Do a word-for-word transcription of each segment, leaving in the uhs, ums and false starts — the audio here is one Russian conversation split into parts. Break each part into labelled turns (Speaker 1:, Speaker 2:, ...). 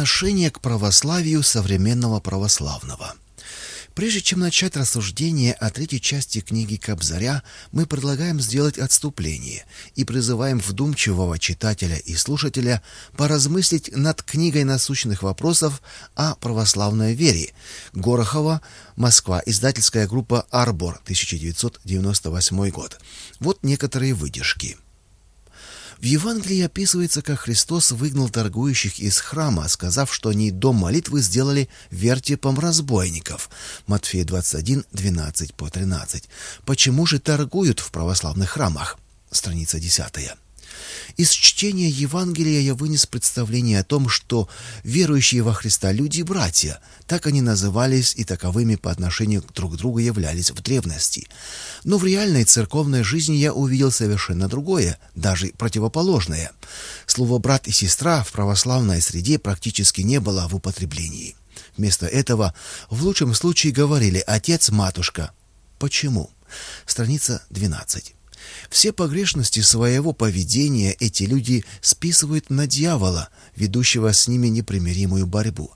Speaker 1: Отношение к православию современного православного. Прежде чем начать рассуждение о третьей части книги Кобзаря, мы предлагаем сделать отступление и призываем вдумчивого читателя и слушателя поразмыслить над книгой насущных вопросов о православной вере. Горохова, Москва, издательская группа «Арбор», тысяча девятьсот девяносто восьмой год. Вот некоторые выдержки. В Евангелии описывается, как Христос выгнал торгующих из храма, сказав, что они дом молитвы сделали вертепом разбойников. Матфея двадцать один, двенадцать по тринадцать. Почему же торгуют в православных храмах? Страница десятая. Из чтения Евангелия я вынес представление о том, что верующие во Христа люди — братья. Так они назывались и таковыми по отношению друг к другу являлись в древности. Но в реальной церковной жизни я увидел совершенно другое, даже противоположное. Слово «брат» и «сестра» в православной среде практически не было в употреблении. Вместо этого в лучшем случае говорили «отец», «матушка». Почему? Страница двенадцать. Все погрешности своего поведения эти люди списывают на дьявола, ведущего с ними непримиримую борьбу.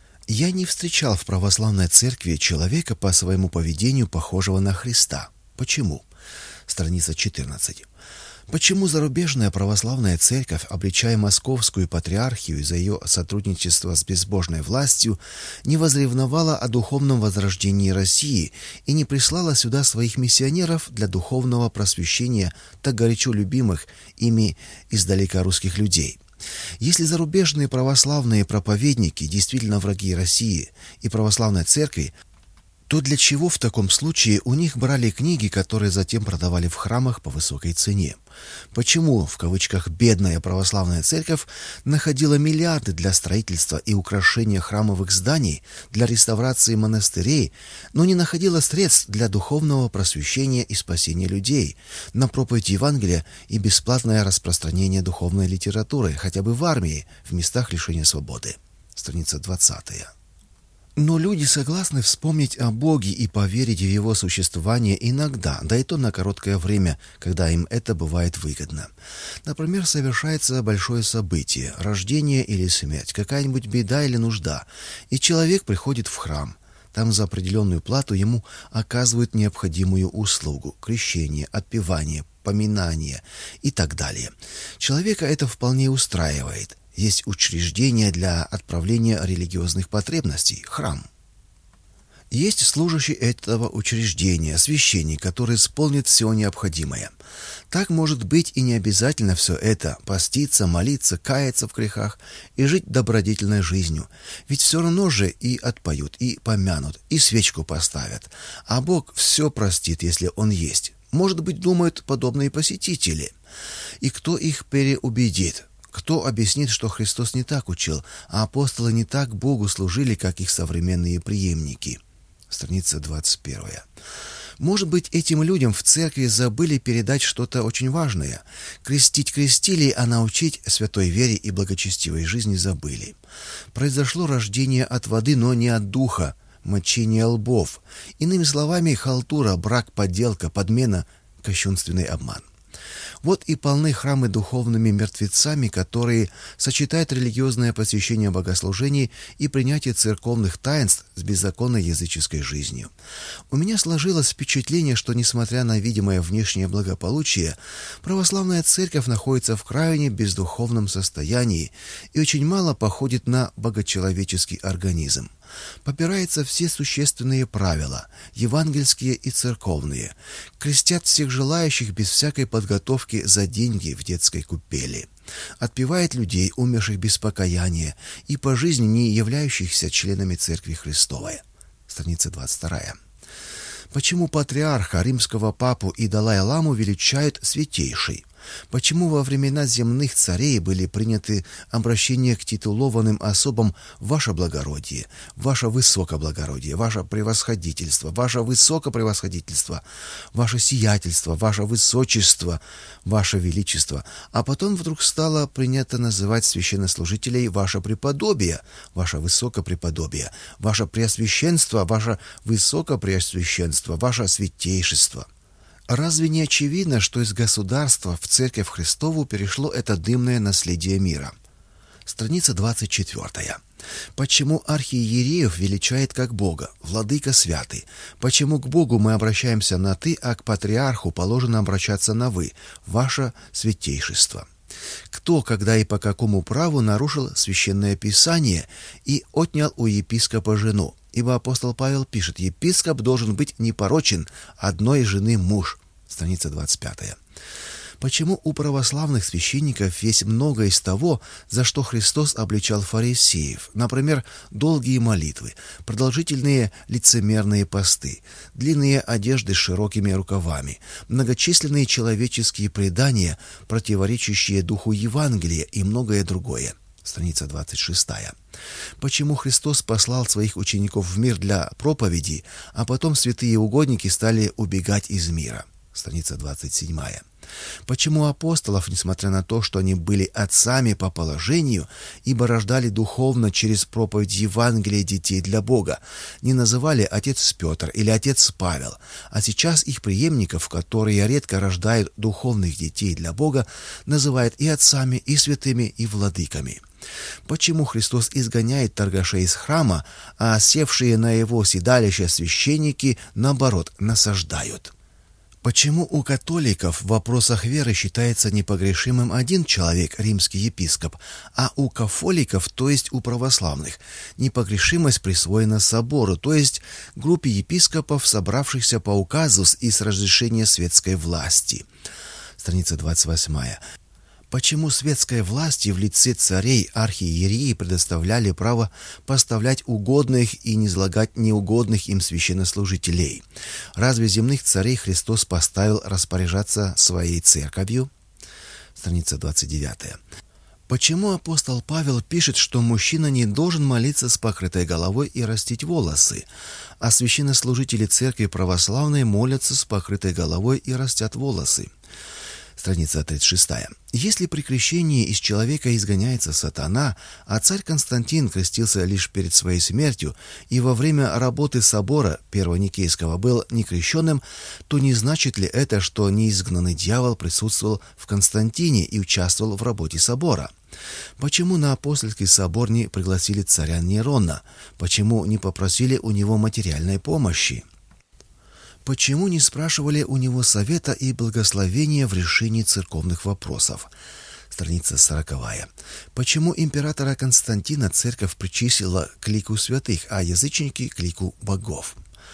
Speaker 1: Я не встречал в православной церкви человека по своему поведению, похожего на Христа. Почему? Страница четырнадцать. Почему зарубежная православная церковь, обличая московскую патриархию за ее сотрудничество с безбожной властью, не возревновала о духовном возрождении России и не прислала сюда своих миссионеров для духовного просвещения так горячо любимых ими издалека русских людей? Если зарубежные православные проповедники действительно враги России и православной церкви, то для чего в таком случае у них брали книги, которые затем продавали в храмах по высокой цене? Почему, в кавычках, бедная православная церковь находила миллиарды для строительства и украшения храмовых зданий, для реставрации монастырей, но не находила средств для духовного просвещения и спасения людей, на проповедь Евангелия и бесплатное распространение духовной литературы, хотя бы в армии, в местах лишения свободы? Страница двадцатая. Но люди согласны вспомнить о Боге и поверить в Его существование иногда, да и то на короткое время, когда им это бывает выгодно. Например, совершается большое событие, рождение или смерть, какая-нибудь беда или нужда, и человек приходит в храм. Там за определенную плату ему оказывают необходимую услугу – крещение, отпевание, поминание и так далее. Человека это вполне устраивает. Есть учреждение для отправления религиозных потребностей – храм. Есть служащий этого учреждения, священник, который исполнит все необходимое. Так может быть и не обязательно все это – поститься, молиться, каяться в грехах и жить добродетельной жизнью. Ведь все равно же и отпоют, и помянут, и свечку поставят. А Бог все простит, если Он есть. Может быть, думают подобные посетители. И кто их переубедит? Кто объяснит, что Христос не так учил, а апостолы не так Богу служили, как их современные преемники? Страница двадцать первая. Может быть, этим людям в церкви забыли передать что-то очень важное. Крестить крестили, а научить святой вере и благочестивой жизни забыли. Произошло рождение от воды, но не от духа, мочение лбов. Иными словами, халтура, брак, подделка, подмена, кощунственный обман. Вот и полны храмы духовными мертвецами, которые сочетают религиозное посещение богослужений и принятие церковных таинств с беззаконной языческой жизнью. У меня сложилось впечатление, что, несмотря на видимое внешнее благополучие, православная церковь находится в крайне бездуховном состоянии и очень мало походит на богочеловеческий организм. Попираются все существенные правила, евангельские и церковные, крестят всех желающих без всякой подготовки за деньги в детской купели, отпевает людей, умерших без покаяния и по жизни не являющихся членами Церкви Христовой. Страница двадцать вторая. Почему патриарха, римского папу и Далай-ламу величают святейший? Почему во времена земных царей были приняты обращения к титулованным особам «Ваше благородие», «Ваше высокоблагородие», «Ваше превосходительство», «Ваше высокопревосходительство», «Ваше сиятельство», «Ваше высочество», «Ваше величество», а потом вдруг стало принято называть священнослужителей «Ваше преподобие», «Ваше высокопреподобие», «Ваше преосвященство», «Ваше высокопреосвященство», «Ваше святейшество». Разве не очевидно, что из государства в Церковь Христову перешло это дымное наследие мира? Страница двадцать четвёртая. Почему архиереев величает как Бога, владыка святый? Почему к Богу мы обращаемся на «ты», а к патриарху положено обращаться на «вы», ваше святейшество? Кто, когда и по какому праву нарушил священное писание и отнял у епископа жену? Ибо апостол Павел пишет: епископ должен быть непорочен, одной жены муж. Страница двадцать пятая. Почему у православных священников есть многое из того, за что Христос обличал фарисеев, например, долгие молитвы, продолжительные лицемерные посты, длинные одежды с широкими рукавами, многочисленные человеческие предания, противоречащие духу Евангелия и многое другое? Страница двадцать шестая. Почему Христос послал своих учеников в мир для проповеди, а потом святые угодники стали убегать из мира? Страница двадцать седьмая. Почему апостолов, несмотря на то, что они были отцами по положению, ибо рождали духовно через проповедь Евангелия детей для Бога, не называли отец Петр или отец Павел, а сейчас их преемников, которые редко рождают духовных детей для Бога, называют и отцами, и святыми, и владыками? Почему Христос изгоняет торгашей из храма, а севшие на его седалище священники, наоборот, насаждают? Почему у католиков в вопросах веры считается непогрешимым один человек, римский епископ, а у кафоликов, то есть у православных, непогрешимость присвоена собору, то есть группе епископов, собравшихся по указу и с разрешения светской власти? Страница двадцать восьмая. Почему светской власти в лице царей архиереи предоставляли право поставлять угодных и низлагать неугодных им священнослужителей? Разве земных царей Христос поставил распоряжаться своей церковью? Страница двадцать девятая. Почему апостол Павел пишет, что мужчина не должен молиться с покрытой головой и растить волосы, а священнослужители церкви православной молятся с покрытой головой и растят волосы? Страница тридцать шестая. Если при крещении из человека изгоняется сатана, а царь Константин крестился лишь перед своей смертью и во время работы собора Первоникейского был некрещенным, то не значит ли это, что неизгнанный дьявол присутствовал в Константине и участвовал в работе собора? Почему на апостольский собор не пригласили царя Нерона? Почему не попросили у него материальной помощи? Почему не спрашивали у него совета и благословения в решении церковных вопросов? Страница сороковая. Почему императора Константина церковь причислила к лику святых, а язычники к лику богов?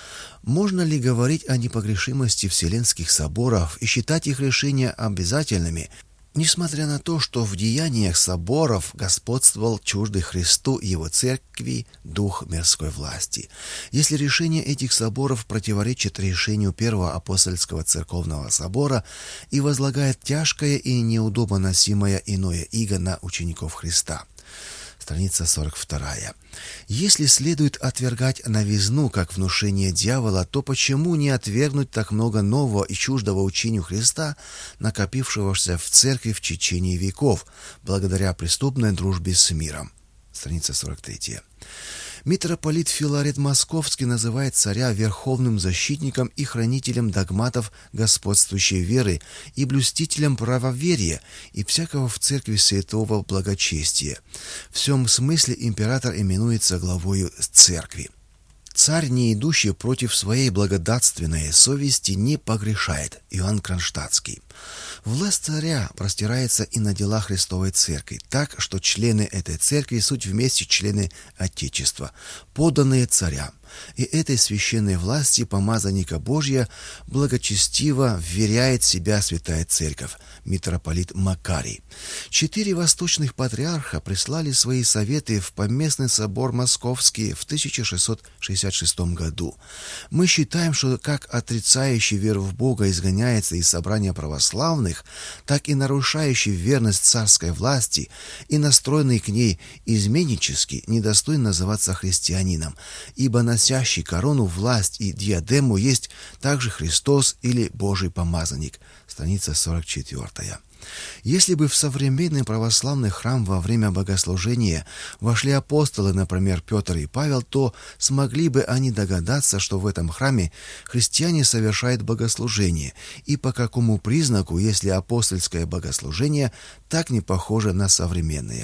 Speaker 1: Можно ли говорить о непогрешимости вселенских соборов и считать их решения обязательными, несмотря на то, что в деяниях соборов господствовал чуждый Христу и его церкви дух мирской власти? Если решение этих соборов противоречит решению Первого апостольского церковного собора и возлагает тяжкое и неудобно носимое иное иго на учеников Христа? Страница сорок вторая. Если следует отвергать новизну как внушение дьявола, то почему не отвергнуть так много нового и чуждого учению Христа, накопившегося в церкви в течение веков, благодаря преступной дружбе с миром? Страница сорок третья. Митрополит Филарет Московский называет царя верховным защитником и хранителем догматов господствующей веры и блюстителем правоверия и всякого в церкви святого благочестия. В всем смысле император именуется главою церкви. Царь, не идущий против своей благодатственной совести, не погрешает. Иоанн Кронштадтский. Власть царя простирается и на дела Христовой Церкви, так, что члены этой церкви суть вместе члены Отечества, подданные царям. И этой священной власти помазанника Божия благочестиво вверяет себя Святая Церковь, митрополит Макарий. Четыре восточных патриарха прислали свои советы в Поместный собор Московский в тысяча шестьсот шестьдесят шестом году. Мы считаем, что как отрицающий веру в Бога изгоняется из собрания православных, так и нарушающий верность царской власти и настроенный к ней изменнически недостоин называться христианином, ибо носящий корону, власть и диадему есть также Христос или Божий помазанник. Страница сорок четвёртая. Если бы в современный православный храм во время богослужения вошли апостолы, например, Петр и Павел, то смогли бы они догадаться, что в этом храме христиане совершают богослужение, и по какому признаку, если апостольское богослужение так не похоже на современное.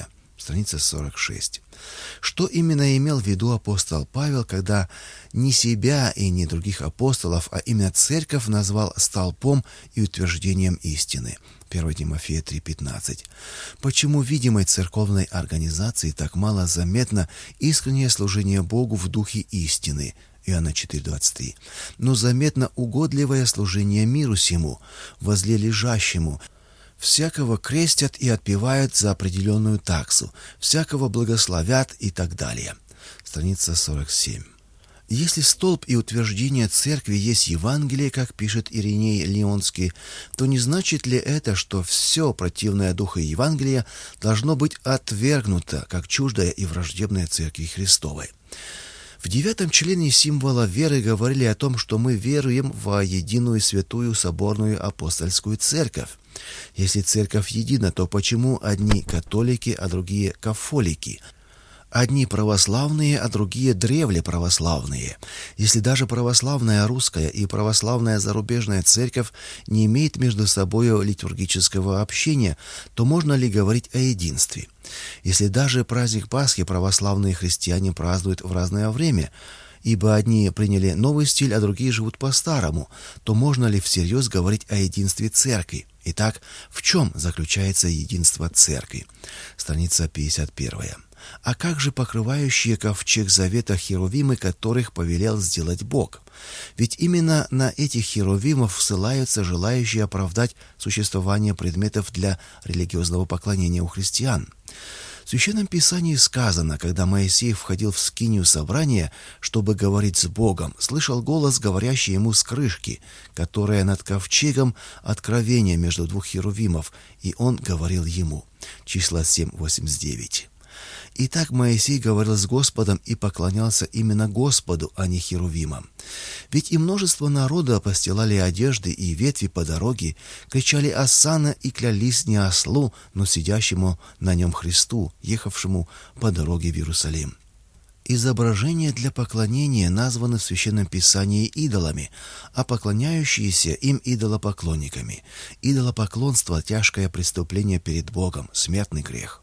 Speaker 1: страница сорок шесть. Что именно имел в виду апостол Павел, когда не себя и не других апостолов, а именно церковь назвал столпом и утверждением истины? первое Тимофея три пятнадцать. Почему в видимой церковной организации так мало заметно искреннее служение Богу в духе истины? Иоанна четыре двадцать три. Но заметно угодливое служение миру сему, возле лежащему. Всякого крестят и отпевают за определенную таксу, всякого благословят и так далее. Страница сорок семь. Если столб и утверждение церкви есть Евангелие, как пишет Ириней Лионский, то не значит ли это, что все противное духу Евангелия должно быть отвергнуто, как чуждое и враждебное церкви Христовой? В девятом члене символа веры говорили о том, что мы веруем во единую святую соборную апостольскую церковь. Если церковь едина, то почему одни католики, а другие кафолики? Одни православные, а другие древле православные. Если даже православная русская и православная зарубежная церковь не имеют между собой литургического общения, то можно ли говорить о единстве? Если даже праздник Пасхи православные христиане празднуют в разное время, ибо одни приняли новый стиль, а другие живут по-старому, то можно ли всерьез говорить о единстве церкви? Итак, в чем заключается единство церкви? Страница пятьдесят первая. А как же покрывающие ковчег завета херувимы, которых повелел сделать Бог? Ведь именно на этих херувимов ссылаются желающие оправдать существование предметов для религиозного поклонения у христиан. В Священном Писании сказано, когда Моисей входил в скинию собрания, чтобы говорить с Богом, слышал голос, говорящий ему с крышки, которая над ковчегом, откровение между двух херувимов, и он говорил ему. Числа семь восемьдесят девять. Итак, Моисей говорил с Господом и поклонялся именно Господу, а не херувимам. Ведь и множество народа постилали одежды и ветви по дороге, кричали «Осанна» и клялись не ослу, но сидящему на нем Христу, ехавшему по дороге в Иерусалим. Изображения для поклонения названы в Священном Писании идолами, а поклоняющиеся им идолопоклонниками. Идолопоклонство – тяжкое преступление перед Богом, смертный грех.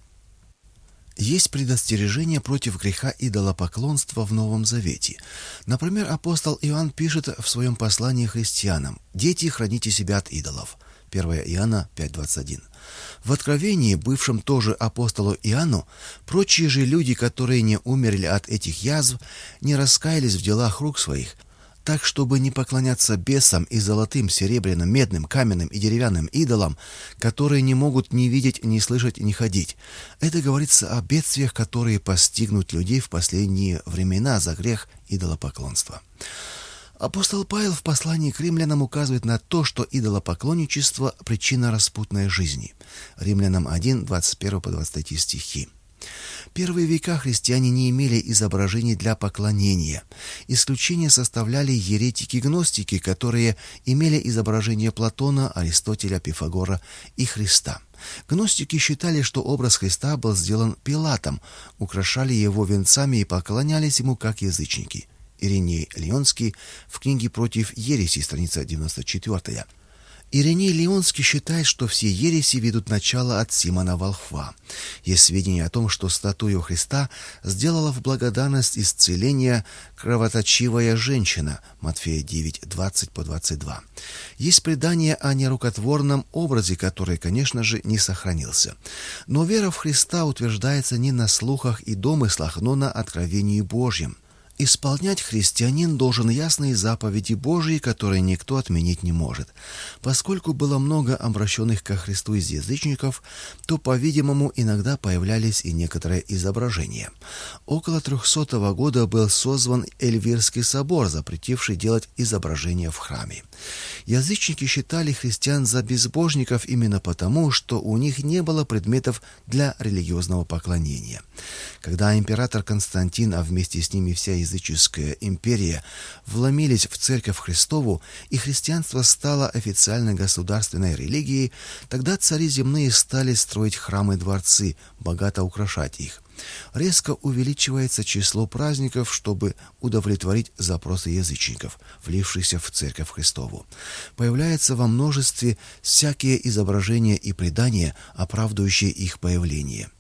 Speaker 1: Есть предостережение против греха идолопоклонства в Новом Завете. Например, апостол Иоанн пишет в своем послании христианам: «Дети, храните себя от идолов». первое Иоанна пять двадцать один. В Откровении, бывшем тоже апостолу Иоанну, прочие же люди, которые не умерли от этих язв, не раскаялись в делах рук своих, так, чтобы не поклоняться бесам и золотым, серебряным, медным, каменным и деревянным идолам, которые не могут ни видеть, ни слышать, ни ходить. Это говорится о бедствиях, которые постигнут людей в последние времена за грех идолопоклонства. Апостол Павел в послании к римлянам указывает на то, что идолопоклонничество – причина распутной жизни. Римлянам один, двадцать один по двадцать три стихи. Первые века христиане не имели изображений для поклонения. Исключение составляли еретики-гностики, которые имели изображения Платона, Аристотеля, Пифагора и Христа. Гностики считали, что образ Христа был сделан Пилатом, украшали его венцами и поклонялись ему как язычники. Ириней Лионский в книге «Против ереси», страница девяносто четыре. Ириней Лионский считает, что все ереси ведут начало от Симона Волхва. Есть сведения о том, что статую Христа сделала в благодарность исцеления кровоточивая женщина. Матфея девять двадцать по двадцать два. Есть предание о нерукотворном образе, который, конечно же, не сохранился. Но вера в Христа утверждается не на слухах и домыслах, но на откровении Божьем. Исполнять христианин должен ясные заповеди Божьи, которые никто отменить не может. Поскольку было много обращенных ко Христу из язычников, то, по-видимому, иногда появлялись и некоторые изображения. Около трехсотого года был созван Эльвирский собор, запретивший делать изображения в храме. Язычники считали христиан за безбожников именно потому, что у них не было предметов для религиозного поклонения. Когда император Константин, а вместе с ними вся языческая империя, вломились в Церковь Христову, и христианство стало официальной государственной религией, тогда цари земные стали строить храмы-дворцы, богато украшать их. Резко увеличивается число праздников, чтобы удовлетворить запросы язычников, влившихся в Церковь Христову. Появляются во множестве всякие изображения и предания, оправдывающие их появление.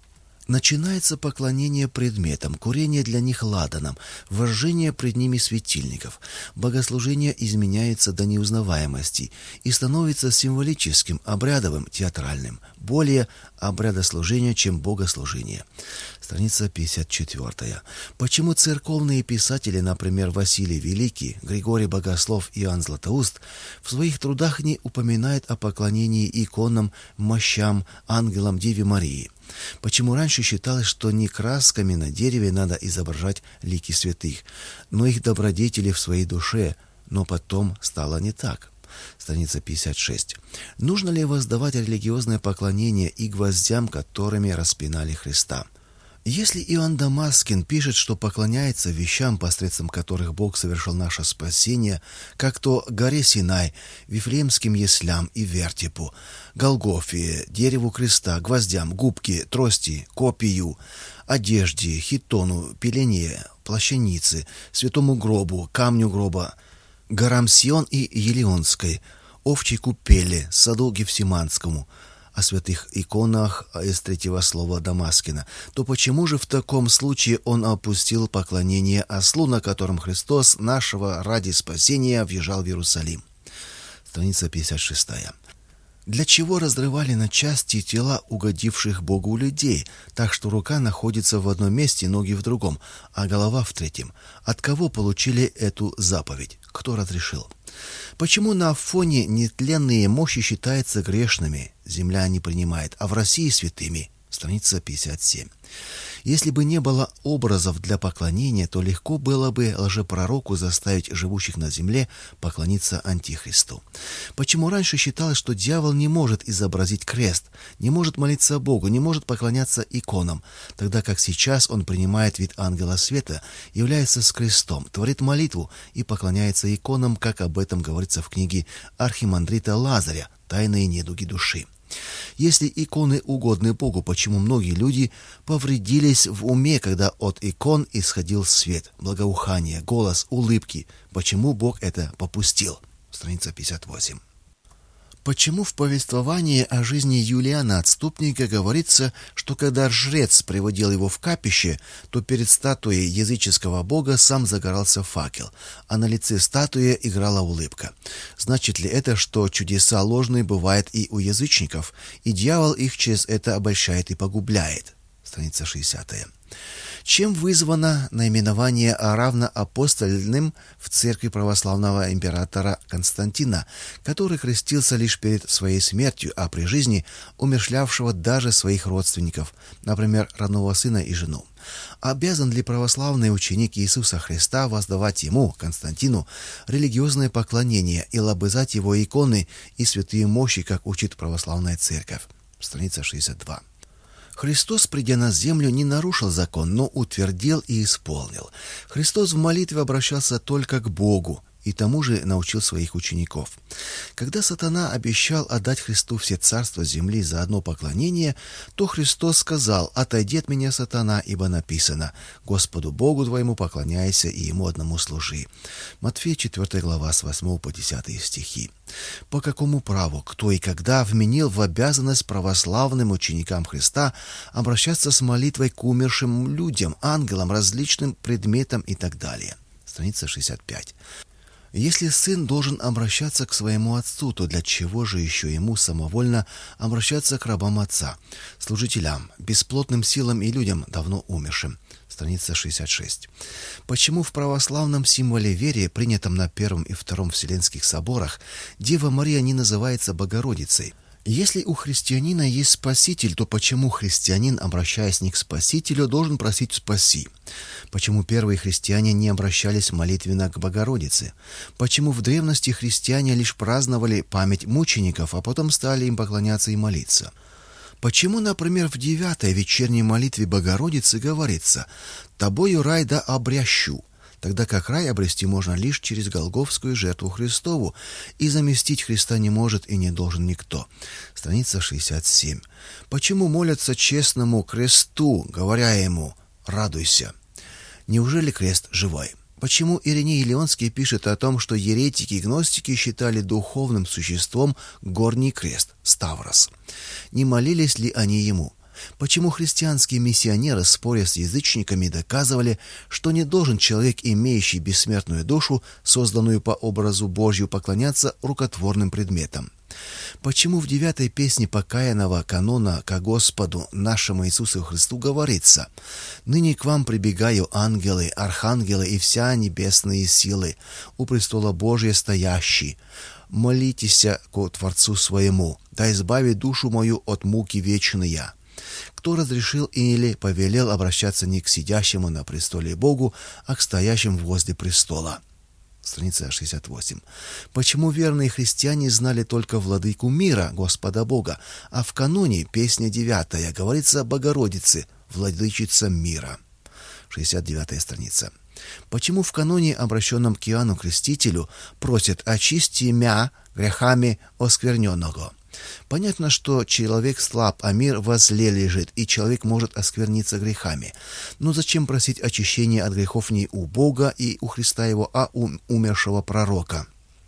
Speaker 1: Начинается поклонение предметам, курение для них ладаном, вожжение пред ними светильников. Богослужение изменяется до неузнаваемости и становится символическим, обрядовым, театральным, более обрядослужение, чем богослужение. Страница пятьдесят четыре. Почему церковные писатели, например, Василий Великий, Григорий Богослов и Иоанн Златоуст, в своих трудах не упоминают о поклонении иконам, мощам, ангелам, Деве Марии? Почему раньше считалось, что не красками на дереве надо изображать лики святых, но их добродетели в своей душе, но потом стало не так? Страница пятьдесят шесть. Нужно ли воздавать религиозное поклонение и гвоздям, которыми распинали Христа? Если Иоанн Дамаскин пишет, что поклоняется вещам, посредством которых Бог совершил наше спасение, как то горе Синай, Вифлеемским яслям и вертепу, Голгофе, дереву креста, гвоздям, губке, трости, копию, одежде, хитону, пелене, плащанице, святому гробу, камню гроба, горам Сион и Елеонской, овчей купели, саду Гефсиманскому, о святых иконах из третьего слова Дамаскина, то почему же в таком случае он опустил поклонение ослу, на котором Христос нашего ради спасения въезжал в Иерусалим? Страница пятьдесят шесть. Для чего разрывали на части тела угодивших Богу людей, так что рука находится в одном месте, ноги в другом, а голова в третьем? От кого получили эту заповедь? Кто разрешил? Почему на Афоне нетленные мощи считаются грешными, земля не принимает, а в России святыми? Страница пятьдесят семь. Если бы не было образов для поклонения, то легко было бы лжепророку заставить живущих на земле поклониться Антихристу. Почему раньше считалось, что дьявол не может изобразить крест, не может молиться Богу, не может поклоняться иконам, тогда как сейчас он принимает вид ангела света, является с крестом, творит молитву и поклоняется иконам, как об этом говорится в книге архимандрита Лазаря «Тайные недуги души». Если иконы угодны Богу, почему многие люди повредились в уме, когда от икон исходил свет, благоухание, голос, улыбки? Почему Бог это попустил? Страница пятьдесят восемь. Почему в повествовании о жизни Юлиана Отступника говорится, что когда жрец приводил его в капище, то перед статуей языческого бога сам загорался факел, а на лице статуи играла улыбка? Значит ли это, что чудеса ложные бывают и у язычников, и дьявол их через это обольщает и погубляет? Страница шестидесятая. Чем вызвано наименование равноапостольным в церкви православного императора Константина, который крестился лишь перед своей смертью, а при жизни умерщвлявшего даже своих родственников, например, родного сына и жену? Обязан ли православный ученик Иисуса Христа воздавать ему, Константину, религиозное поклонение и лобызать его иконы и святые мощи, как учит православная церковь? Страница шестьдесят два. Христос, придя на землю, не нарушил закон, но утвердил и исполнил. Христос в молитве обращался только к Богу, и тому же научил своих учеников. Когда сатана обещал отдать Христу все царства земли за одно поклонение, то Христос сказал: «Отойди от меня, сатана, ибо написано: Господу Богу твоему поклоняйся и Ему одному служи». Матфея четвёртая глава с восьмого по десятый стихи. По какому праву, кто и когда вменил в обязанность православным ученикам Христа обращаться с молитвой к умершим людям, ангелам, различным предметам и так далее? Страница шестьдесят пять. Если сын должен обращаться к своему отцу, то для чего же еще ему самовольно обращаться к рабам отца, служителям, бесплотным силам и людям, давно умершим? Страница шестьдесят шесть. Почему в православном символе веры, принятом на Первом и Втором Вселенских соборах, Дева Мария не называется Богородицей? Если у христианина есть Спаситель, то почему христианин, обращаясь не к Спасителю, должен просить «спаси»? Почему первые христиане не обращались молитвенно к Богородице? Почему в древности христиане лишь праздновали память мучеников, а потом стали им поклоняться и молиться? Почему, например, в девятой вечерней молитве Богородицы говорится «Тобою рай да обрящу», тогда как рай обрести можно лишь через голгофскую жертву Христову, и заместить Христа не может и не должен никто? Страница шестьдесят семь. Почему молятся честному кресту, говоря ему «радуйся»? Неужели крест живой? Почему Ириней Леонский пишет о том, что еретики и гностики считали духовным существом горний крест, Ставрос? Не молились ли они ему? Почему христианские миссионеры, споря с язычниками, доказывали, что не должен человек, имеющий бессмертную душу, созданную по образу Божью, поклоняться рукотворным предметам? Почему в девятой песне покаянного канона ко Господу нашему Иисусу Христу говорится: «Ныне к вам прибегаю, ангелы, архангелы и вся небесные силы, у престола Божия стоящие, молитесь ко Творцу своему, да избавит душу мою от муки вечные»? Кто разрешил или повелел обращаться не к сидящему на престоле Богу, а к стоящим возле престола? Страница шестьдесят восемь. Почему верные христиане знали только владыку мира, Господа Бога, а в каноне, песня девятая, говорится о Богородице, владычица мира? шестьдесят девятая страница. Почему в каноне, обращенном к Иоанну Крестителю, просят «очисти мя грехами оскверненного»? Понятно, что человек слаб, а мир возле лежит, и человек может оскверниться грехами. Но зачем просить очищения от грехов не у Бога и у Христа его, а у умершего пророка?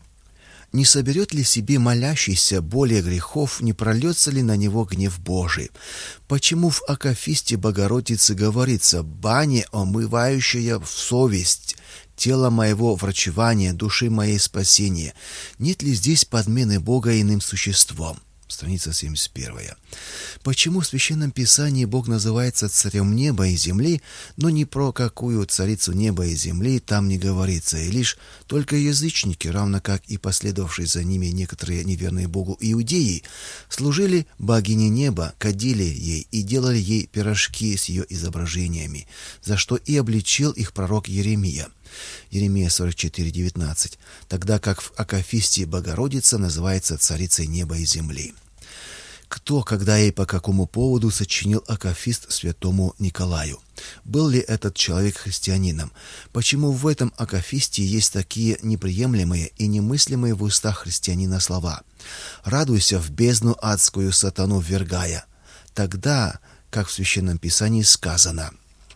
Speaker 1: Не соберет ли себе молящийся более грехов, не прольется ли на него гнев Божий? Почему в акафисте Богородицы говорится «бане, омывающая в совесть, тело моего врачевания, души моей спасения»? Нет ли здесь подмены Бога иным существом? Страница семьдесят первая. Почему в Священном Писании Бог называется царем неба и земли, но ни про какую царицу неба и земли там не говорится, и лишь только язычники, равно как и последовавшие за ними некоторые неверные Богу иудеи, служили богине неба, кадили ей и делали ей пирожки с ее изображениями, за что и обличил их пророк Иеремия. Иеремия сорок четыре девятнадцать, тогда как в акафисте Богородица называется царицей неба и земли. Кто, когда и по какому поводу сочинил акафист святому Николаю? Был ли этот человек христианином? Почему в этом акафисте есть такие неприемлемые и немыслимые в устах христианина слова: «Радуйся в бездну адскую, сатану ввергая», тогда, как в Священном Писании сказано: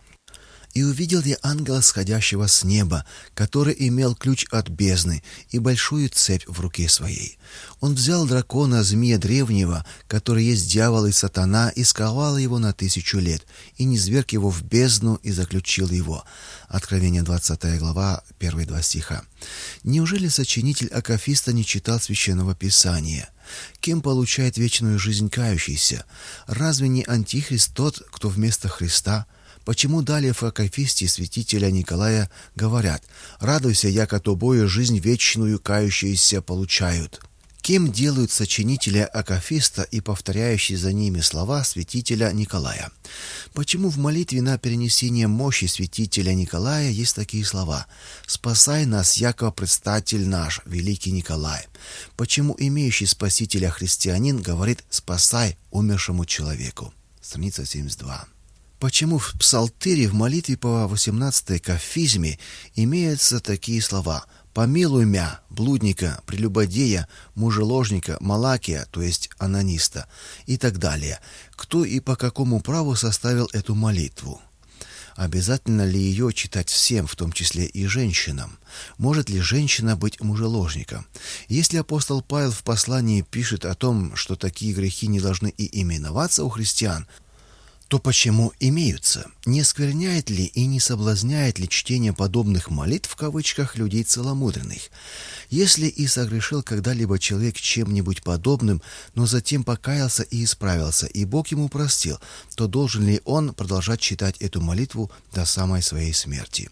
Speaker 1: «И увидел я ангела, сходящего с неба, который имел ключ от бездны и большую цепь в руке своей. Он взял дракона, змея древнего, который есть дьявол и сатана, и сковал его на тысячу лет, и низверг его в бездну, и заключил его». Откровение двадцатая глава, первые два стиха. Неужели сочинитель акафиста не читал Священного Писания? Кем получает вечную жизнь кающийся? Разве не антихрист тот, кто вместо Христа? Почему далее в акафисте святителя Николая говорят: «Радуйся, яко тобою жизнь вечную кающиеся получают»? Кем делают сочинителя акафиста и повторяющие за ними слова святителя Николая? Почему в молитве на перенесение мощи святителя Николая есть такие слова: «Спасай нас, яко предстатель наш, великий Николай»? Почему имеющий спасителя христианин говорит «спасай умершему человеку»? Страница семьдесят два. Почему в псалтыре в молитве по восемнадцатой кафизме имеются такие слова: «Помилуй мя, блудника, прелюбодея, мужеложника, малакия», то есть анониста, и так далее? Кто и по какому праву составил эту молитву? Обязательно ли ее читать всем, в том числе и женщинам? Может ли женщина быть мужеложником? Если апостол Павел в послании пишет о том, что такие грехи не должны и именоваться у христиан, то почему имеются? Не оскверняет ли и не соблазняет ли чтение подобных молитв в кавычках людей целомудренных? Если и согрешил когда-либо человек чем-нибудь подобным, но затем покаялся и исправился, и Бог ему простил, то должен ли он продолжать читать эту молитву до самой своей смерти?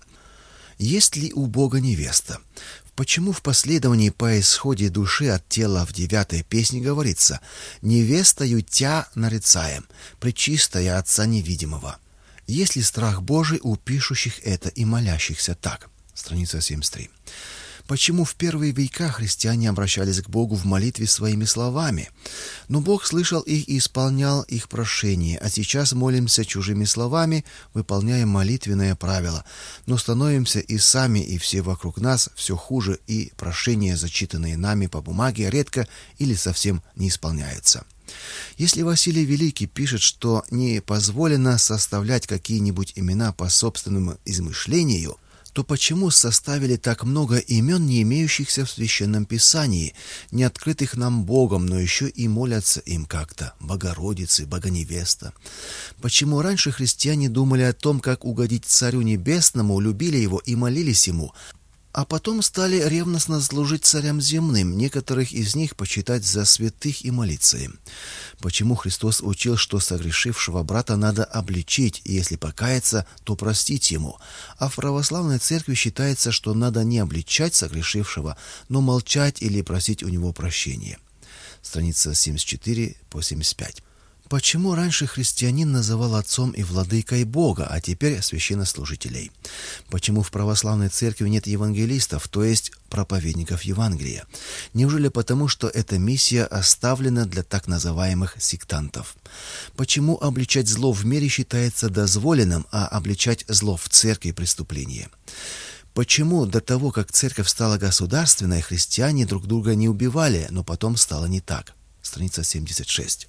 Speaker 1: Есть ли у Бога невеста? Почему в последовании по исходе души от тела в девятой песне говорится: «Невестою тя нарицаем, пречистая Отца невидимого»? Есть ли страх Божий у пишущих это и молящихся так? Страница семьдесят три. Почему в первые века христиане обращались к Богу в молитве своими словами? Но Бог слышал их и исполнял их прошения, а сейчас молимся чужими словами, выполняя молитвенное правило, но становимся и сами, и все вокруг нас все хуже, и прошения, зачитанные нами по бумаге, редко или совсем не исполняются. Если Василий Великий пишет, что не позволено составлять какие-нибудь имена по собственному измышлению, то почему составили так много имен, не имеющихся в Священном Писании, не открытых нам Богом, но еще и молятся им как-то: Богородицы, Богоневеста? Почему раньше христиане думали о том, как угодить Царю Небесному, любили Его и молились Ему, а потом стали ревностно служить царям земным, некоторых из них почитать за святых и молиться им? Почему Христос учил, что согрешившего брата надо обличить, и если покаяться, то простить ему, а в православной церкви считается, что надо не обличать согрешившего, но молчать или просить у него прощения? Страница семьдесят четыре по семьдесят пять. Почему раньше христианин называл отцом и владыкой Бога, а теперь священнослужителей? Почему в православной церкви нет евангелистов, то есть проповедников Евангелия? Неужели потому, что эта миссия оставлена для так называемых сектантов? Почему обличать зло в мире считается дозволенным, а обличать зло в церкви преступление? Почему до того, как церковь стала государственной, христиане друг друга не убивали, но потом стало не так? Страница семьдесят шесть.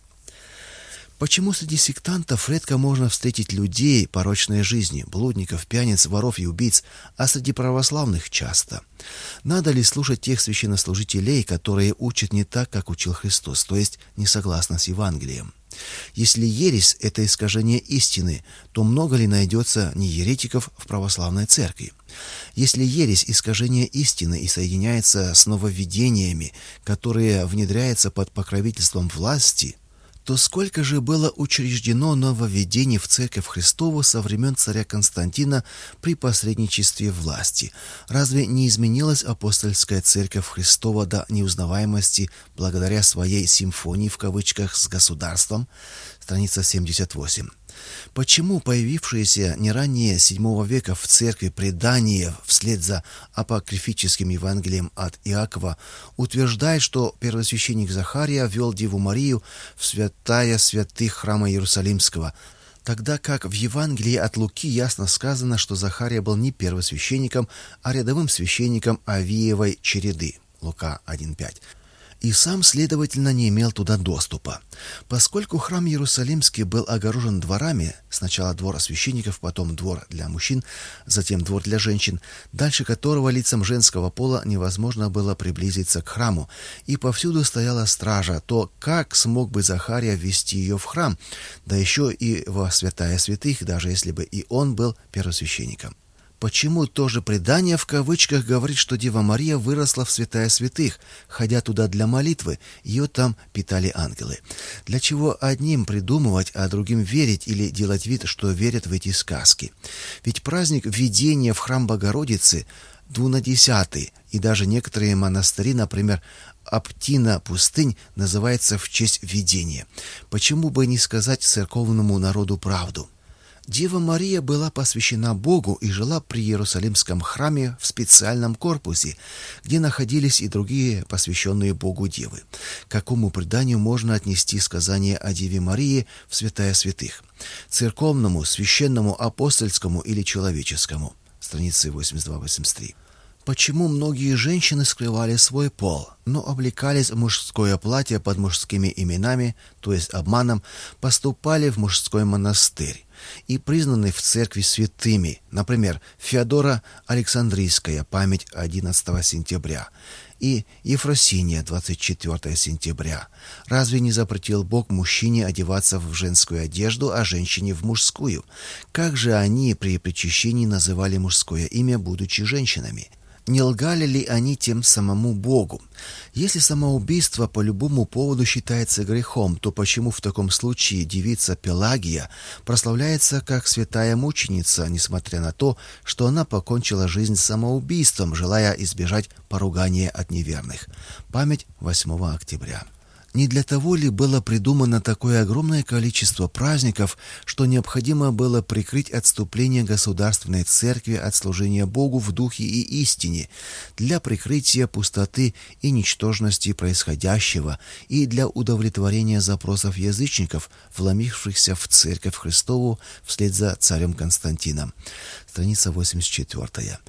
Speaker 1: Почему среди сектантов редко можно встретить людей порочной жизни, блудников, пьяниц, воров и убийц, а среди православных часто? Надо ли слушать тех священнослужителей, которые учат не так, как учил Христос, то есть не согласно с Евангелием? Если ересь – это искажение истины, то много ли найдется нееретиков в православной церкви? Если ересь – искажение истины и соединяется с нововведениями, которые внедряются под покровительством власти, то сколько же было учреждено нововведений в Церковь Христову со времен царя Константина при посредничестве власти? Разве не изменилась апостольская Церковь Христова до неузнаваемости благодаря своей «симфонии» в кавычках с государством? Страница семьдесят восемь. Почему появившиеся не ранее седьмого века в церкви предания вслед за апокрифическим Евангелием от Иакова утверждает, что первосвященник Захария ввел Деву Марию в святая святых храма Иерусалимского, тогда как в Евангелии от Луки ясно сказано, что Захария был не первосвященником, а рядовым священником Авиевой череды? Лука один пять. И сам, следовательно, не имел туда доступа. Поскольку храм Иерусалимский был огорожен дворами, сначала двор священников, потом двор для мужчин, затем двор для женщин, дальше которого лицам женского пола невозможно было приблизиться к храму, и повсюду стояла стража, то как смог бы Захария ввести ее в храм, да еще и во святая святых, даже если бы и он был первосвященником? Почему тоже предание в кавычках говорит, что Дева Мария выросла в святая святых, ходя туда для молитвы, ее там питали ангелы? Для чего одним придумывать, а другим верить или делать вид, что верят в эти сказки? Ведь праздник введения в храм Богородицы двунадесятый, и даже некоторые монастыри, например, Аптина пустынь, называется в честь введения. Почему бы не сказать церковному народу правду? Дева Мария была посвящена Богу и жила при Иерусалимском храме в специальном корпусе, где находились и другие посвященные Богу девы. К какому преданию можно отнести сказание о Деве Марии в святая святых? Церковному, священному, апостольскому или человеческому? Страницы восемьдесят два восемьдесят три. Почему многие женщины скрывали свой пол, но облекались в мужское платье под мужскими именами, то есть обманом, поступали в мужской монастырь и признаны в церкви святыми, например, Феодора Александрийская, память одиннадцатого сентября, и Ефросиния, двадцать четвёртого сентября? Разве не запретил Бог мужчине одеваться в женскую одежду, а женщине в мужскую? Как же они при причащении называли мужское имя, будучи женщинами? Не лгали ли они тем самому Богу? Если самоубийство по любому поводу считается грехом, то почему в таком случае девица Пелагия прославляется как святая мученица, несмотря на то, что она покончила жизнь самоубийством, желая избежать поругания от неверных? Память восьмого октября. Не для того ли было придумано такое огромное количество праздников, что необходимо было прикрыть отступление государственной церкви от служения Богу в духе и истине, для прикрытия пустоты и ничтожности происходящего и для удовлетворения запросов язычников, вломившихся в церковь Христову вслед за царем Константином? Страница восемьдесят четвёртая.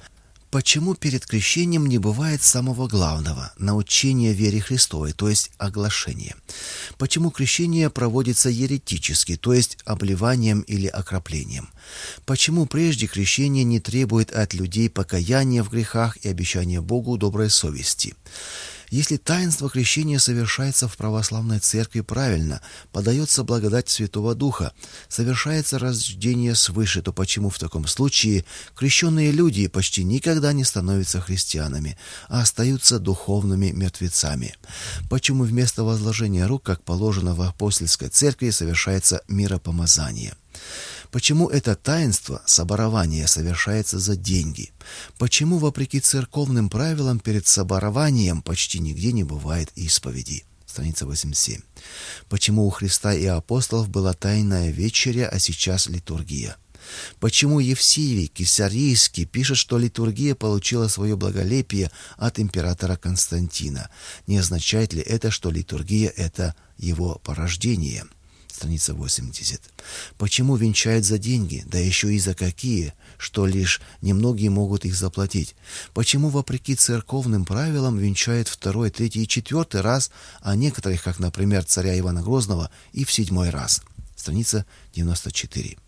Speaker 1: Почему перед крещением не бывает самого главного – научения вере Христовой, то есть оглашения? Почему крещение проводится еретически, то есть обливанием или окроплением? Почему прежде крещение не требует от людей покаяния в грехах и обещания Богу доброй совести? Если таинство крещения совершается в православной церкви правильно, подается благодать Святого Духа, совершается рождение свыше, то почему в таком случае крещенные люди почти никогда не становятся христианами, а остаются духовными мертвецами? Почему вместо возложения рук, как положено в апостольской церкви, совершается миропомазание? Почему это таинство, соборование, совершается за деньги? Почему, вопреки церковным правилам, перед соборованием почти нигде не бывает исповеди? Страница восемьдесят семь. Почему у Христа и апостолов была тайная вечеря, а сейчас литургия? Почему Евсевий Кесарийский пишет, что литургия получила свое благолепие от императора Константина? Не означает ли это, что литургия – это его порождение? Страница восемьдесят. Почему венчают за деньги, да еще и за какие, что лишь немногие могут их заплатить? Почему, вопреки церковным правилам, венчают второй, третий и четвертый раз, а некоторых, как, например, царя Ивана Грозного, и в седьмой раз? Страница девяносто четыре.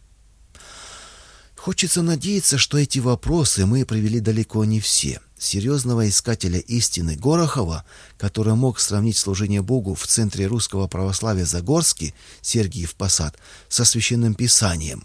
Speaker 1: Хочется надеяться, что эти вопросы мы привели далеко не все. Серьезного искателя истины Горохова, который мог сравнить служение Богу в центре русского православия Загорский, Сергиев Посад, со Священным Писанием,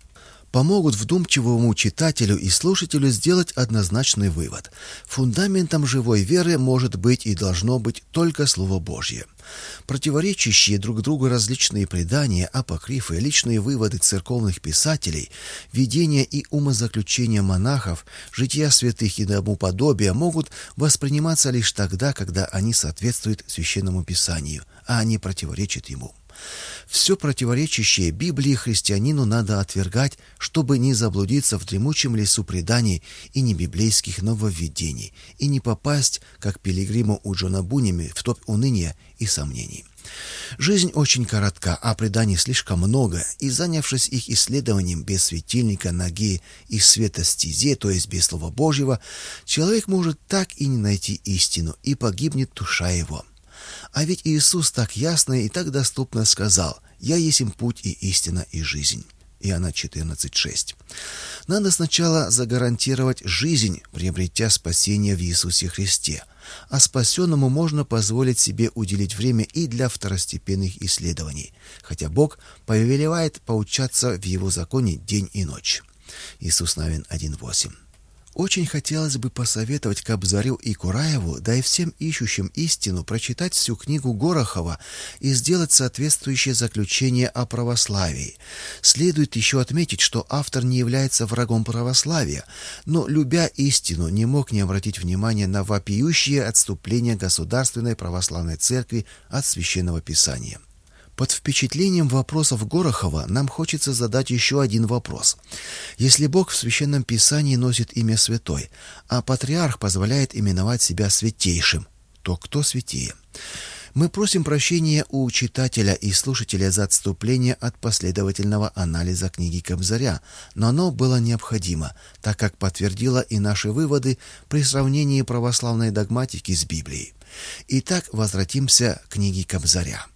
Speaker 1: помогут вдумчивому читателю и слушателю сделать однозначный вывод. Фундаментом живой веры может быть и должно быть только Слово Божье. Противоречащие друг другу различные предания, апокрифы, личные выводы церковных писателей, видения и умозаключения монахов, жития святых и тому подобие могут восприниматься лишь тогда, когда они соответствуют Священному Писанию, а не противоречат ему. Все противоречащее Библии христианину надо отвергать, чтобы не заблудиться в дремучем лесу преданий и небиблейских нововведений, и не попасть, как пилигриму у Джона Бунеми, в топ уныния и сомнений. Жизнь очень коротка, а преданий слишком много, и, занявшись их исследованием без светильника, ноги и света стезе, то есть без Слова Божьего, человек может так и не найти истину, и погибнет душа его. А ведь Иисус так ясно и так доступно сказал: «Я есмь путь и истина и жизнь». Иоанна четырнадцать шесть. Надо сначала загарантировать жизнь, приобретя спасение в Иисусе Христе, а спасенному можно позволить себе уделить время и для второстепенных исследований, хотя Бог повелевает поучаться в Его законе день и ночь. Иисус Навин один восемь. Очень хотелось бы посоветовать Кобзарю и Кураеву, да и всем ищущим истину, прочитать всю книгу Горохова и сделать соответствующее заключение о православии. Следует еще отметить, что автор не является врагом православия, но, любя истину, не мог не обратить внимания на вопиющее отступление Государственной Православной Церкви от Священного Писания. Под впечатлением вопросов Горохова нам хочется задать еще один вопрос. Если Бог в Священном Писании носит имя Святой, а Патриарх позволяет именовать себя Святейшим, то кто святее? Мы просим прощения у читателя и слушателя за отступление от последовательного анализа книги Кобзаря, но оно было необходимо, так как подтвердило и наши выводы при сравнении православной догматики с Библией. Итак, возвратимся к книге Кобзаря.